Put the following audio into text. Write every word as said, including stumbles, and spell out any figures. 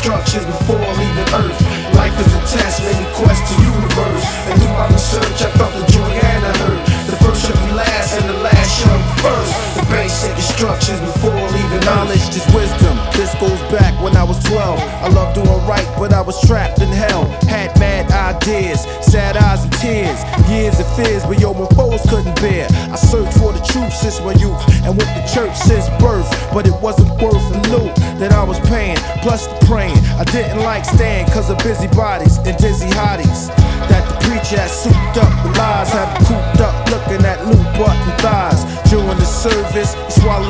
instructions before leaving Earth. Life is a test, many quests to universe. And through my research, I felt the joy and the hurt. The first shall be last, and the last shall be first. The basic instructions before leaving knowledge Earth. is wisdom. This goes back when I was twelve. I loved doing right, but I was trapped in hell. Had mad ideas, sad eyes and tears, years of fears, but yo, my foes couldn't bear. I searched for the truth since my youth, and went to church since birth, but it wasn't worth the loot that I was paying, plus the praying. I didn't like staying cause of busybodies and dizzy hotties that the preacher had souped up with lies, had me cooped up looking at loot button thighs. During the service, he swallowed